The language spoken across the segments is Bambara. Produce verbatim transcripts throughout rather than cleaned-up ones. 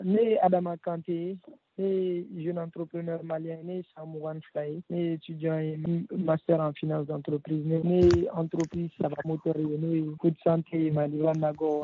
Ne Adama Kanté, ne jeune entrepreneur malien, ne Samouane Fly, ne étudiant et master en finance d'entreprise, ne entreprise Savamoteur, ne Food Santé, Maliba Nago,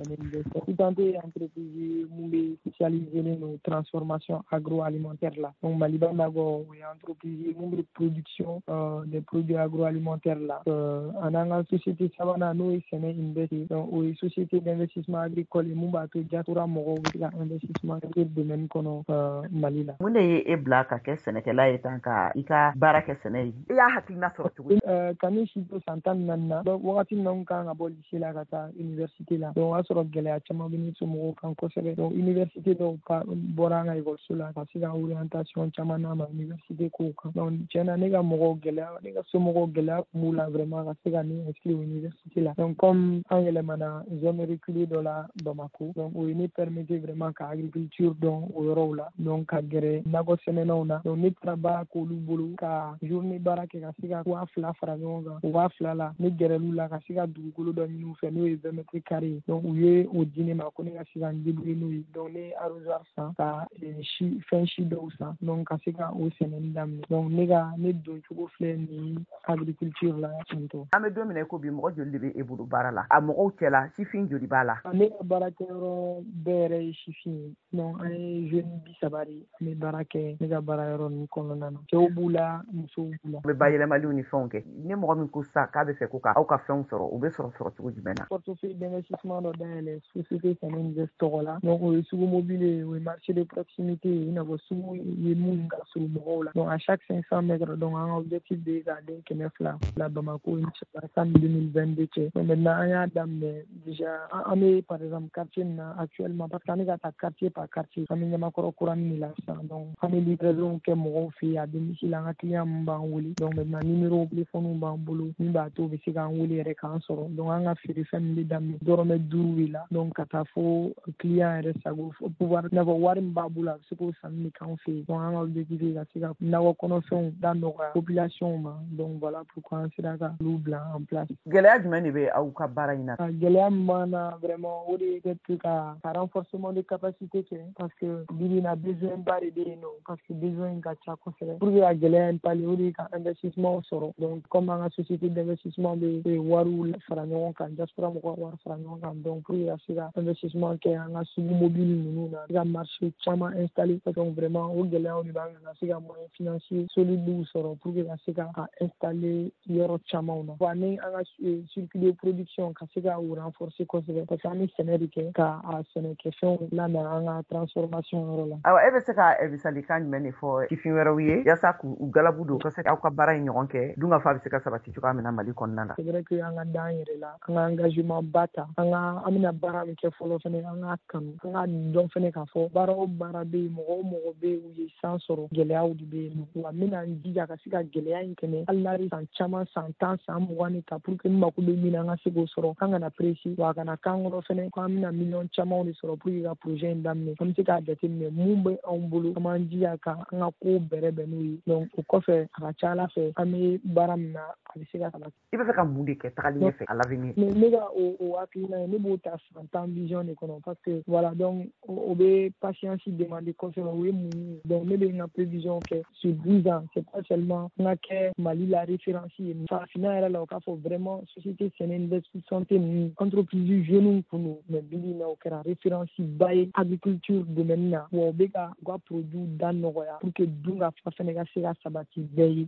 Food Santé, entreprise Moumé spécialisée dans la transformation agroalimentaire là. Donc Maliba Nago, entreprise Moumé production euh, des produits agroalimentaires là. Euh, en anglais, société Savana, nous, c'est une donc une société d'investissement agricole et Moumba, tout Jatura Moro, investissement dans le domaine qu'on a Mali là. Mun ne e bla ka kɛ sɛnɛkɛla ye tan ka i ka baara kɛ sɛnɛ ye i y'a hakilina sɔrɔ cogo di? Kani si to san tan naani na donc wagati min na n kan ka bɔ lycée la ka taa université la donc o y'a sɔrɔ gɛlɛya caman bɛ ne somɔgɔw kan kosɛbɛ donc université dɔw ka bɔra an ka ekɔliso la ka se ka orientation caman n'a ma université kow kan donc tiɲɛna ne ka mɔgɔw gɛlɛya ne ka somɔgɔw gɛlɛya kun b'u la vraiment ka se ka ne inscrire université la donc comme an yɛlɛmana zone reculée dɔ la Bamako donc o ye ne permettre vraiment ka agriculture dɔn o yɔrɔw la donc ka gɛrɛ nakɔ sɛnɛnaw na donc ne taara baara k'olu bolo ka journée baara kɛ ka se ka waa fila fara ɲɔgɔn kan o waa fila la ne gɛrɛl'u la ka se ka dugukolo dɔ ɲini u fɛ n'o ye vingt mètres carrés donc u ye o di ne ma ko ne ka se ka n débrouiller n'o ye donc ne ye arrosoir san ka si fɛn si dɔw san donc ka se ka o sɛnɛni daminɛ donc ne ka ne don cogo filɛ nin agriculture la tentɔ. An bɛ don min na i ko bi mɔgɔ joli de bɛ e bolo baara la a mɔgɔw cɛla sifin joli b'a la? Ne ka baarakɛyɔrɔ bɛɛ yɛrɛ ye sifin ye donc an ye jeune bi saba de an bɛ baara kɛ ne ka baarayɔrɔ ninnu kɔnɔna na cɛw b'u la musow b'u la. U bɛ bayɛlɛmaliw ni fɛnw kɛ ni mɔgɔ min ko sisan k'a bɛ fɛ ko ka aw ka fɛnw sɔrɔ u bɛ sɔrɔ sɔrɔ cogo jumɛn na? Portefeuille d'investissement dɔ dayɛlɛ société Saninvest tɔgɔ la donc o ye sugu mobile ye o ye marché de proximité ye i n'a fɔ sugu ye minnu ka surun mɔgɔw la donc à chaque cinq cents mètres donc an ka objectif de ye k'a den kɛmɛ fila la Bamako inchallah san deux mille vingt-deux cɛ donc maintenant an y'a daminɛ déjà an bɛ par exemple quartier min na actuellement parce que an bɛ ka taa quartier par quartier an bɛ Ɲamakɔrɔ kuranin de la sisan donc an bɛ livraison kɛ mɔgɔw fɛ yen à domicile an ka client min b'an wele donc maintenant numéro téléphone b'an bolo min b'a to u bɛ se k'an wele yɛrɛ k'an sɔrɔ donc an ka feere fɛn min bɛ daminɛ dɔrɔmɛ duuru de la donc ka taa fo client yɛrɛ sago fo pouvoir i n'a fɔ wari min b'a bolo a bɛ se k'o sanni de k'an fɛ yen donc an ka objectif ye ka se ka nakɔ kɔnɔfɛnw da nɔgɔya population ma donc voilà pourquoi an sera ka olu bila en place. Gɛlɛya jumɛn de bɛ aw ka baara in na? Gɛlɛya min b'an na vraiment o de ye peut-être ka ka renforcement de capacité kɛ parce que bibi na besoin ba de bɛ yen nɔ parce que besoin in ka ca kosɛbɛ pour que ka gɛlɛya in pallier o de ye ka investissement sɔrɔ donc comme an ka société d'investissement bɛ wariw fara ɲɔgɔn kan diaspora mɔgɔw ka wari fara ɲɔgɔn kan donc pour que ka se ka investissement kɛ an ka sugu mobile ninnu na ka marché caman installer donc vraiment o gɛlɛyaw de b'an kan ka se ka moyen financier solide sɔrɔ pour que ka se ka installer yɔrɔ camanw na wa ni an ka circuler production ka se ka o renforcer kosɛbɛ parce que an bɛ sɛnɛ de kɛ ka a sɛnɛkɛfɛnw lana an ka transformation yɔrɔ la. Awɔ e bɛ se ka misalikan jumɛn de fɔ sifin wɛrɛw ye yaasa k'u galabu don ka se k'aw ka baara in ɲɔgɔn kɛ dun ka fa bɛ se ka sabati cogoya min na Mali kɔnɔna na? C'est vrai que an ka d'an yɛrɛ la an ka engagement ba ta an ka an bɛna baara min kɛ fɔlɔ fɛnɛ an ka kanu an ka dɔn fɛnɛ k'a fɔ baara o baara bɛ yen mɔgɔ o mɔgɔ bɛ yen u ye san sɔrɔ gɛlɛyaw de bɛ yen wa n bɛna n jija ka se ka gɛlɛya in kɛnɛ hali n'a bɛ san caman san tan san mugan de ta pour que n mako bɛ min na an ka se k'o sɔrɔ an kana pressé wa a kana k'an kɔrɔ fɛnɛ k'an bɛna miliyɔn camanw de sɔrɔ pour que ka projet in daminɛ an bɛ se k'a jateminɛ mun bɛ anw bolo an b'an jija ka an ka kow bɛrɛ bɛn n'o ye donc o kɔfɛ a ka ca Ala fɛ an bɛ baara min na a bɛ se ka sabati. I bɛ fɛ ka mun de kɛ tagali ɲɛfɛ à l'avenir? Ne ka o o hakilina ye ne b'o ta san tan vision de kɔnɔ parce que voilà donc o bɛ patience demander kosɛbɛ o ye mun ye donc ne bɛ n ka prévision kɛ sur dix ans c'est pas seulement n ka kɛ Mali la référence ye farafinna yɛrɛ la o k'a fɔ vraiment société Saninvest santé ninnu entreprise jeunes kun don mais bibi in na o kɛra référence ba ye agriculture domaine na wa o bɛ ka u ka produit da nɔgɔya pour que dun ka fa fɛnɛ ka se ka sabati bɛɛ ye